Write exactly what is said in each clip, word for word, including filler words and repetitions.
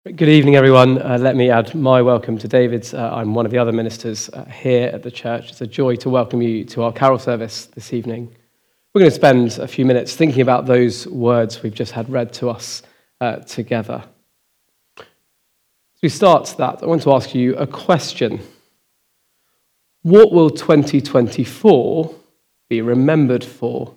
Good evening, everyone. Uh, let me add my welcome to David's. Uh, I'm one of the other ministers uh, here at the church. It's a joy to welcome you to our carol service this evening. We're going to spend a few minutes thinking about those words we've just had read to us uh, together. As we start that, I want to ask you a question. What will twenty twenty-four be remembered for?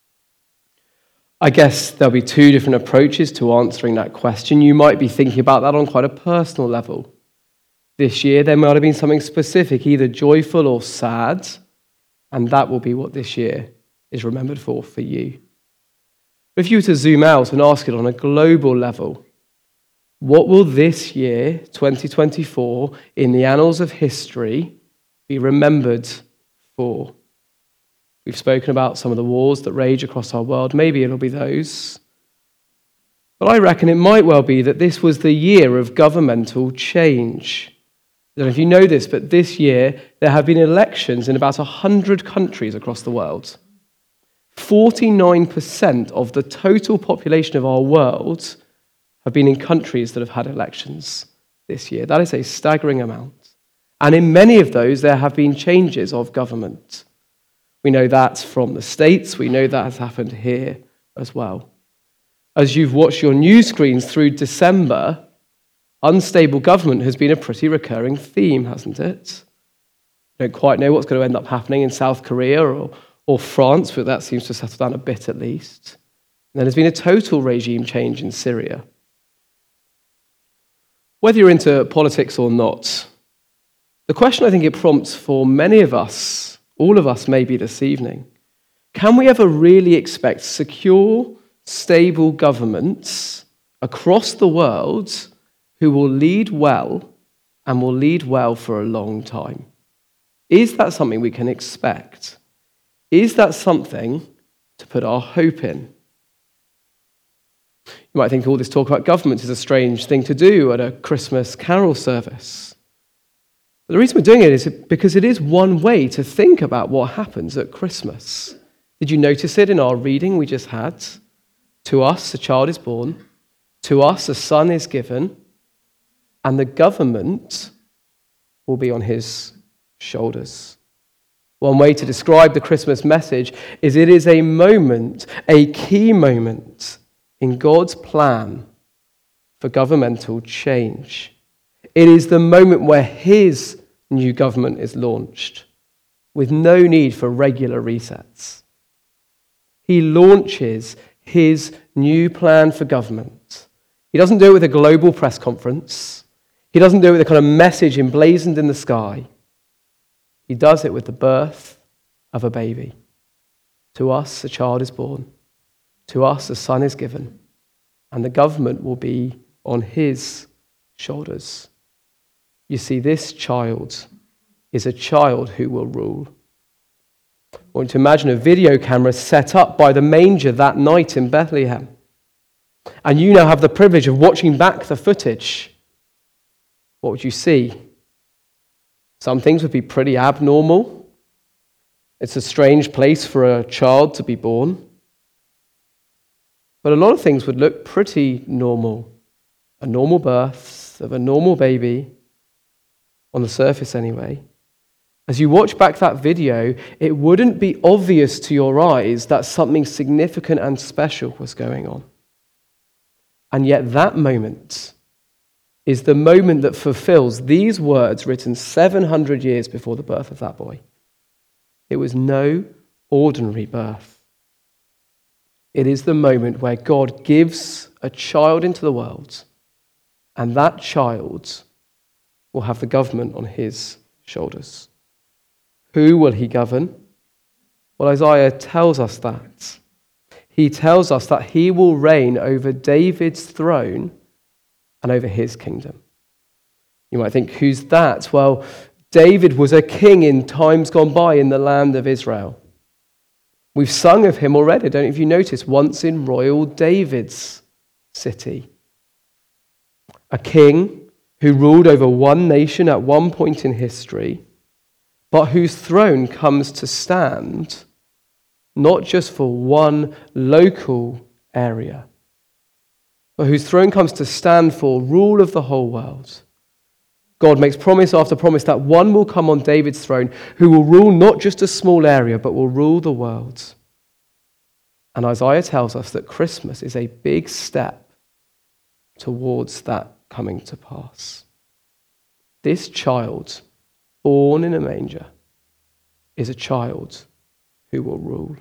I guess there'll be two different approaches to answering that question. You might be thinking about that on quite a personal level. This year, there might have been something specific, either joyful or sad, and that will be what this year is remembered for for you. But if you were to zoom out and ask it on a global level, what will this year, twenty twenty-four, in the annals of history, be remembered for? We've spoken about some of the wars that rage across our world. Maybe it'll be those. But I reckon it might well be that this was the year of governmental change. I don't know if you know this, but this year there have been elections in about one hundred countries across the world. forty-nine percent of the total population of our world have been in countries that have had elections this year. That is a staggering amount. And in many of those, there have been changes of government. We know that from the States. We know that has happened here as well. As you've watched your news screens through December, unstable government has been a pretty recurring theme, hasn't it? We don't quite know what's going to end up happening in South Korea or, or France, but that seems to settle down a bit at least. And then there's been a total regime change in Syria. Whether you're into politics or not, the question I think it prompts for many of us, all of us maybe this evening, can we ever really expect secure, stable governments across the world who will lead well and will lead well for a long time? Is that something we can expect? Is that something to put our hope in? You might think all this talk about government is a strange thing to do at a Christmas carol service. But the reason we're doing it is because it is one way to think about what happens at Christmas. Did you notice it in our reading we just had? To us a child is born, to us a son is given, and the government will be on his shoulders. One way to describe the Christmas message is it is a moment, a key moment in God's plan for governmental change. It is the moment where his new government is launched with no need for regular resets. He launches his new plan for government. He doesn't do it with a global press conference. He doesn't do it with a kind of message emblazoned in the sky. He does it with the birth of a baby. To us, a child is born. To us, a son is given. And the government will be on his shoulders. You see, this child is a child who will rule. I want to imagine a video camera set up by the manger that night in Bethlehem. And you now have the privilege of watching back the footage. What would you see? Some things would be pretty abnormal. It's a strange place for a child to be born. But a lot of things would look pretty normal. A normal birth of a normal baby, on the surface anyway. As you watch back that video, it wouldn't be obvious to your eyes that something significant and special was going on. And yet that moment is the moment that fulfills these words written seven hundred years before the birth of that boy. It was no ordinary birth. It is the moment where God gives a child into the world, and that child will have the government on his shoulders. Who will he govern? Well, Isaiah tells us that. He tells us that he will reign over David's throne and over his kingdom. You might think, who's that? Well, David was a king in times gone by in the land of Israel. We've sung of him already, don't know if you noticed, once in royal David's city. A king who ruled over one nation at one point in history, but whose throne comes to stand not just for one local area, for whose throne comes to stand for rule of the whole world. God makes promise after promise that one will come on David's throne who will rule not just a small area, but will rule the world. And Isaiah tells us that Christmas is a big step towards that coming to pass. This child, born in a manger, is a child who will rule.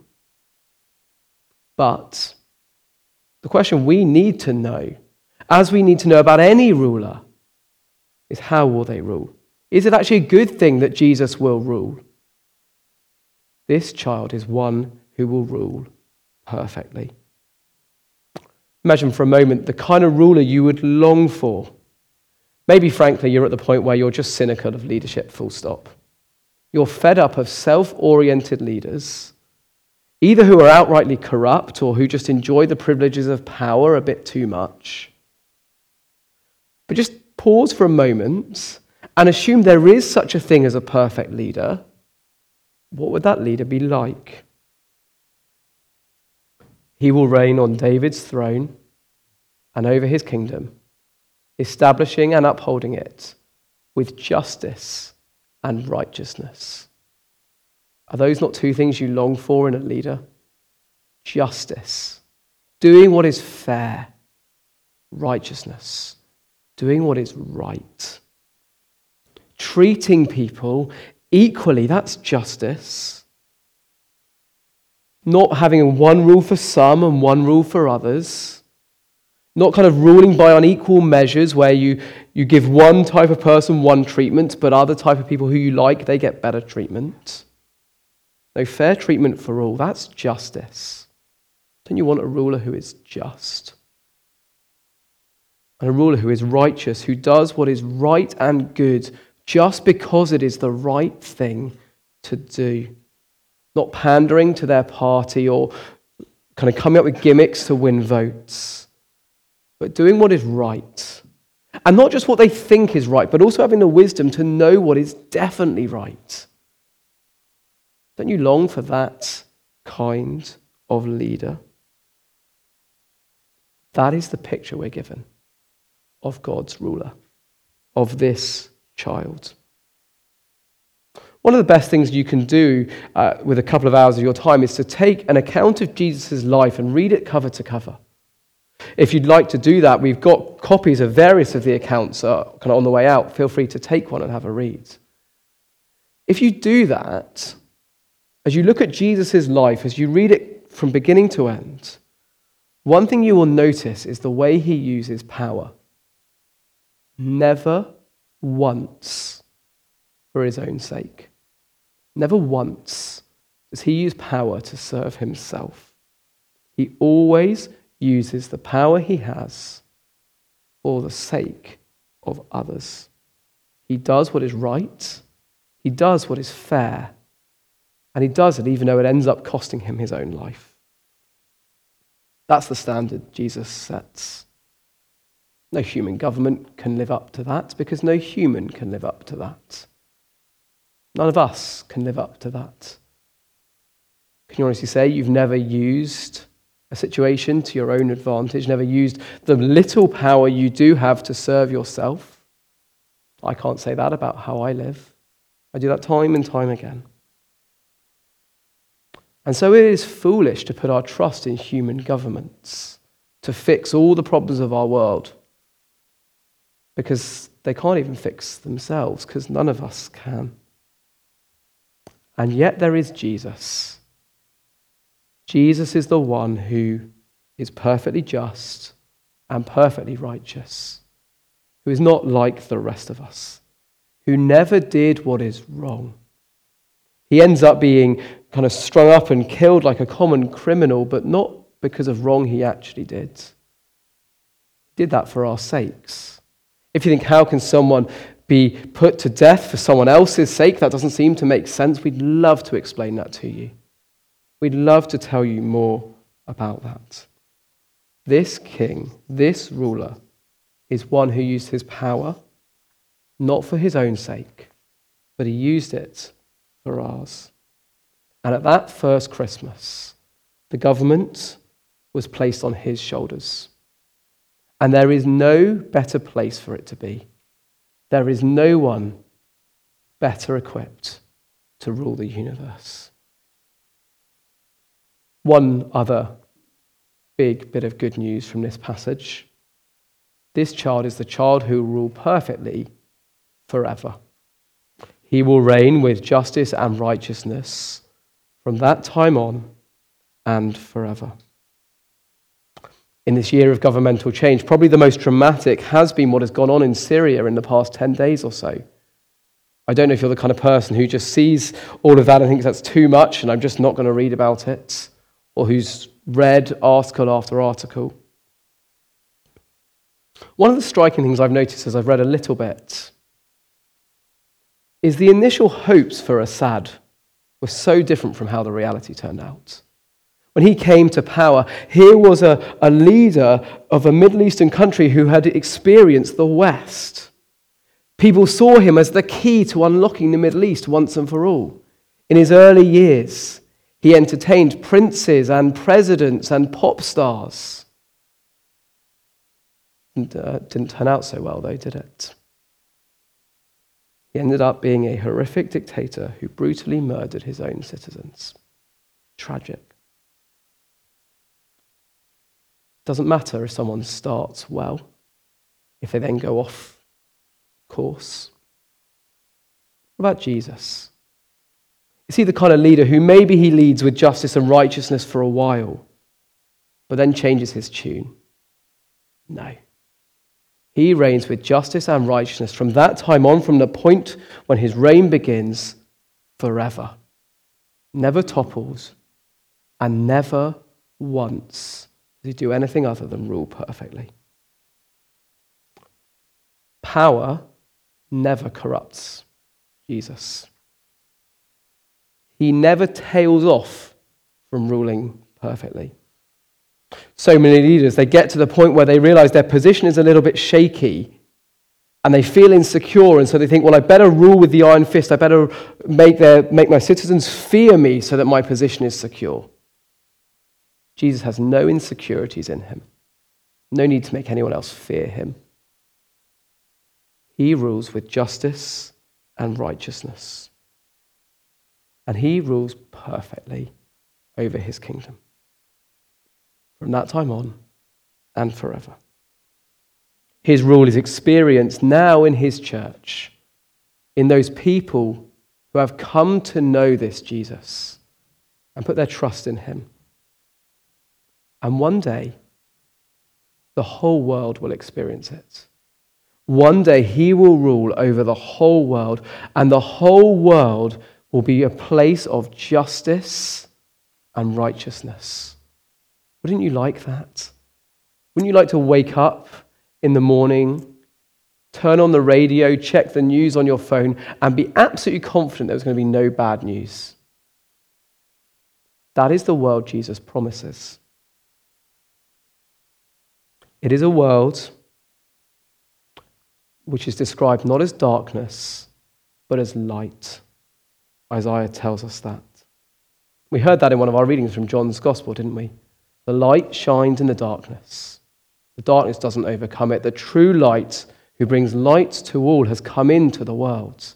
But the question we need to know, as we need to know about any ruler, is how will they rule? Is it actually a good thing that Jesus will rule? This child is one who will rule perfectly. Imagine for a moment the kind of ruler you would long for. Maybe, frankly, you're at the point where you're just cynical of leadership, full stop. You're fed up of self-oriented leaders, either who are outrightly corrupt or who just enjoy the privileges of power a bit too much. But just pause for a moment and assume there is such a thing as a perfect leader. What would that leader be like? He will reign on David's throne and over his kingdom, establishing and upholding it with justice and righteousness. Are those not two things you long for in a leader? Justice, doing what is fair. Righteousness, doing what is right. Treating people equally, that's justice. Not having one rule for some and one rule for others. Not kind of ruling by unequal measures where you, you give one type of person one treatment, but other type of people who you like, they get better treatment. No, fair treatment for all, that's justice. Don't you want a ruler who is just? And a ruler who is righteous, who does what is right and good just because it is the right thing to do. Not pandering to their party or kind of coming up with gimmicks to win votes, but doing what is right. And not just what they think is right, but also having the wisdom to know what is definitely right. Don't you long for that kind of leader? That is the picture we're given of God's ruler, of this child. One of the best things you can do uh, with a couple of hours of your time is to take an account of Jesus' life and read it cover to cover. If you'd like to do that, we've got copies of various of the accounts uh, kind of on the way out. Feel free to take one and have a read. If you do that, as you look at Jesus' life, as you read it from beginning to end, one thing you will notice is the way he uses power. Never once for his own sake. Never once does he use power to serve himself. He always uses the power he has for the sake of others. He does what is right. He does what is fair. And he does it even though it ends up costing him his own life. That's the standard Jesus sets. No human government can live up to that because no human can live up to that. None of us can live up to that. Can you honestly say you've never used a situation to your own advantage, never used the little power you do have to serve yourself? I can't say that about how I live. I do that time and time again. And so it is foolish to put our trust in human governments to fix all the problems of our world, because they can't even fix themselves, because none of us can. And yet there is Jesus. Jesus is the one who is perfectly just and perfectly righteous, who is not like the rest of us, who never did what is wrong. He ends up being kind of strung up and killed like a common criminal, but not because of wrong he actually did. He did that for our sakes. If you think, how can someone be put to death for someone else's sake? That doesn't seem to make sense. We'd love to explain that to you. We'd love to tell you more about that. This king, this ruler, is one who used his power not for his own sake, but he used it for ours. And at that first Christmas, the government was placed on his shoulders. And there is no better place for it to be. There is no one better equipped to rule the universe. One other big bit of good news from this passage. This child is the child who will rule perfectly forever. He will reign with justice and righteousness from that time on and forever. In this year of governmental change, probably the most dramatic has been what has gone on in Syria in the past ten days or so. I don't know if you're the kind of person who just sees all of that and thinks that's too much and I'm just not going to read about it, or who's read article after article. One of the striking things I've noticed as I've read a little bit is the initial hopes for Assad were so different from how the reality turned out. When he came to power, here was a, a leader of a Middle Eastern country who had experienced the West. People saw him as the key to unlocking the Middle East once and for all. In his early years, he entertained princes and presidents and pop stars. And, uh, didn't turn out so well, though, did it? He ended up being a horrific dictator who brutally murdered his own citizens. Tragic. Doesn't matter if someone starts well, if they then go off course. What about Jesus? Is he the kind of leader who maybe he leads with justice and righteousness for a while, but then changes his tune? No. He reigns with justice and righteousness from that time on, from the point when his reign begins, forever. Never topples, and never once does he do anything other than rule perfectly. Power never corrupts Jesus. He never tails off from ruling perfectly. So many leaders, they get to the point where they realize their position is a little bit shaky and they feel insecure, and so they think, well, I better rule with the iron fist. I better make, their, make my citizens fear me so that my position is secure. Jesus has no insecurities in him. No need to make anyone else fear him. He rules with justice and righteousness. And he rules perfectly over his kingdom. From that time on and forever. His rule is experienced now in his church, in those people who have come to know this Jesus and put their trust in him. And one day, the whole world will experience it. One day, he will rule over the whole world, and the whole world will be a place of justice and righteousness. Wouldn't you like that? Wouldn't you like to wake up in the morning, turn on the radio, check the news on your phone, and be absolutely confident there's going to be no bad news? That is the world Jesus promises. It is a world which is described not as darkness, but as light. Isaiah tells us that. We heard that in one of our readings from John's Gospel, didn't we? The light shines in the darkness. The darkness doesn't overcome it. The true light, who brings light to all, has come into the world.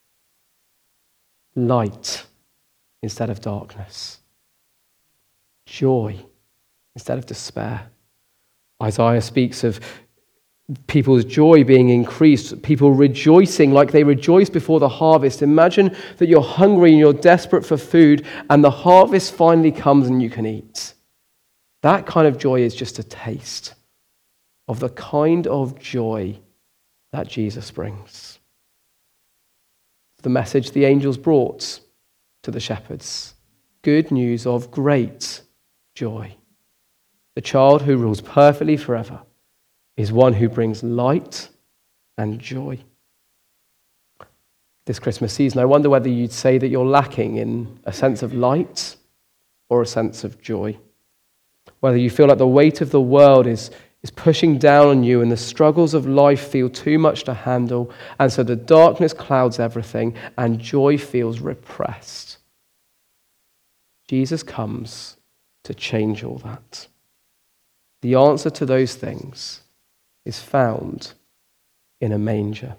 Light instead of darkness. Joy instead of despair. Isaiah speaks of people's joy being increased, people rejoicing like they rejoice before the harvest. Imagine that you're hungry and you're desperate for food, and the harvest finally comes and you can eat. That kind of joy is just a taste of the kind of joy that Jesus brings. The message the angels brought to the shepherds. Good news of great joy. The child who rules perfectly forever is one who brings light and joy. This Christmas season, I wonder whether you'd say that you're lacking in a sense of light or a sense of joy. Whether you feel like the weight of the world is, is pushing down on you and the struggles of life feel too much to handle, and so the darkness clouds everything and joy feels repressed. Jesus comes to change all that. The answer to those things is found in a manger.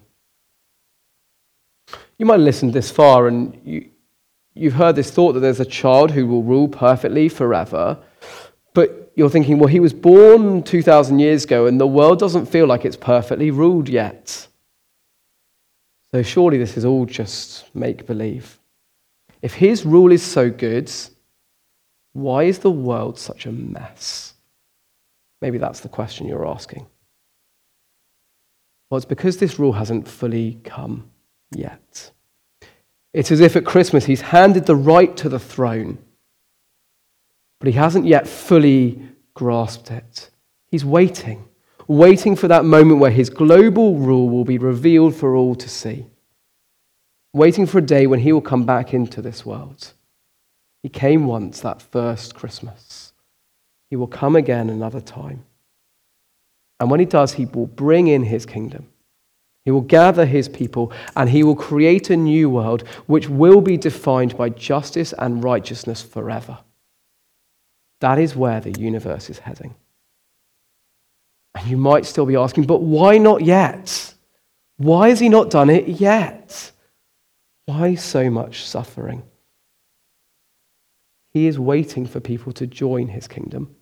You might have listened this far and you, you've heard this thought that there's a child who will rule perfectly forever, but you're thinking, well, he was born two thousand years ago and the world doesn't feel like it's perfectly ruled yet. So surely this is all just make-believe. If his rule is so good, why is the world such a mess? Maybe that's the question you're asking. Well, it's because this rule hasn't fully come yet. It's as if at Christmas he's handed the right to the throne, but he hasn't yet fully grasped it. He's waiting, waiting for that moment where his global rule will be revealed for all to see. Waiting for a day when he will come back into this world. He came once, that first Christmas. He will come again another time. And when he does, he will bring in his kingdom. He will gather his people and he will create a new world which will be defined by justice and righteousness forever. That is where the universe is heading. And you might still be asking, but why not yet? Why has he not done it yet? Why so much suffering? He is waiting for people to join his kingdom.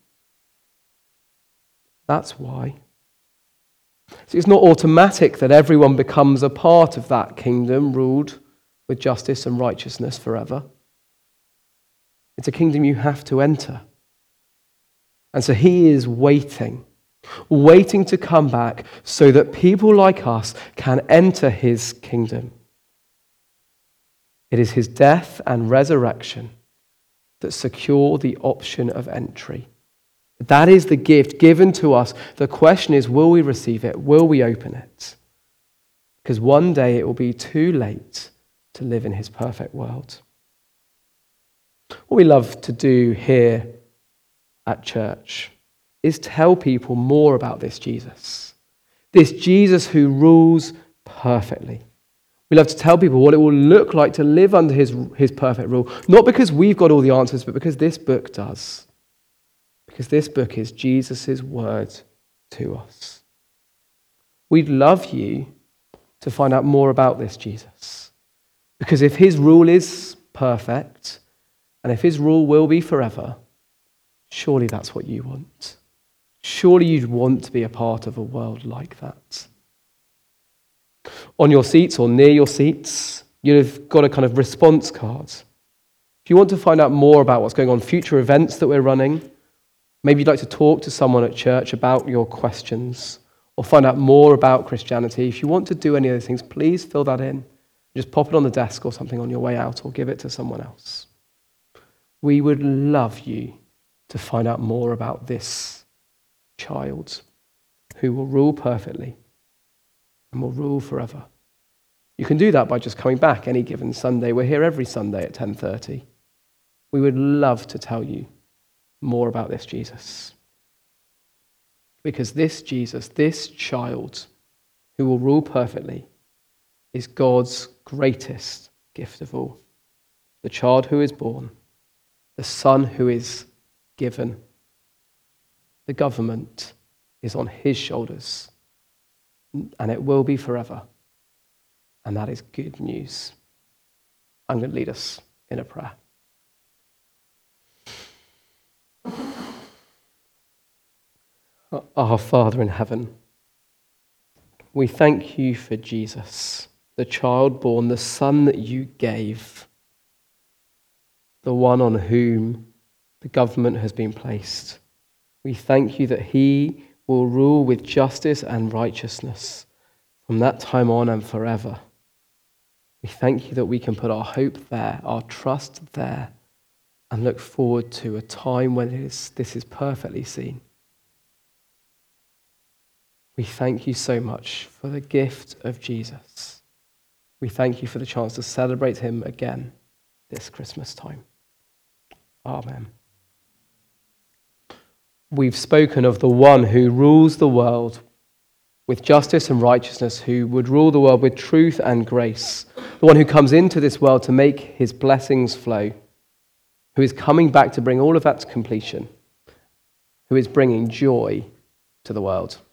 That's why. So it's not automatic that everyone becomes a part of that kingdom ruled with justice and righteousness forever. It's a kingdom you have to enter. And so he is waiting, waiting to come back so that people like us can enter his kingdom. It is his death and resurrection that secure the option of entry. That is the gift given to us. The question is, will we receive it? Will we open it? Because one day it will be too late to live in his perfect world. What we love to do here at church is tell people more about this Jesus. This Jesus who rules perfectly. We love to tell people what it will look like to live under his, his perfect rule. Not because we've got all the answers, but because this book does. Because this book is Jesus' word to us. We'd love you to find out more about this Jesus. Because if his rule is perfect, and if his rule will be forever, surely that's what you want. Surely you'd want to be a part of a world like that. On your seats or near your seats, you've got a kind of response card. If you want to find out more about what's going on, future events that we're running, maybe you'd like to talk to someone at church about your questions or find out more about Christianity. If you want to do any of those things, please fill that in. Just pop it on the desk or something on your way out or give it to someone else. We would love you to find out more about this child who will rule perfectly and will rule forever. You can do that by just coming back any given Sunday. We're here every Sunday at ten thirty. We would love to tell you more about this Jesus. Because this Jesus, this child who will rule perfectly, is God's greatest gift of all. The child who is born, the son who is given. The government is on his shoulders, and it will be forever. And that is good news. I'm going to lead us in a prayer. Our Father in heaven, we thank you for Jesus, the child born, the son that you gave, the one on whom the government has been placed. We thank you that he will rule with justice and righteousness from that time on and forever. We thank you that we can put our hope there, our trust there, and look forward to a time when it is, this is perfectly seen. We thank you so much for the gift of Jesus. We thank you for the chance to celebrate him again this Christmas time. Amen. We've spoken of the one who rules the world with justice and righteousness, who would rule the world with truth and grace, the one who comes into this world to make his blessings flow, who is coming back to bring all of that to completion, who is bringing joy to the world.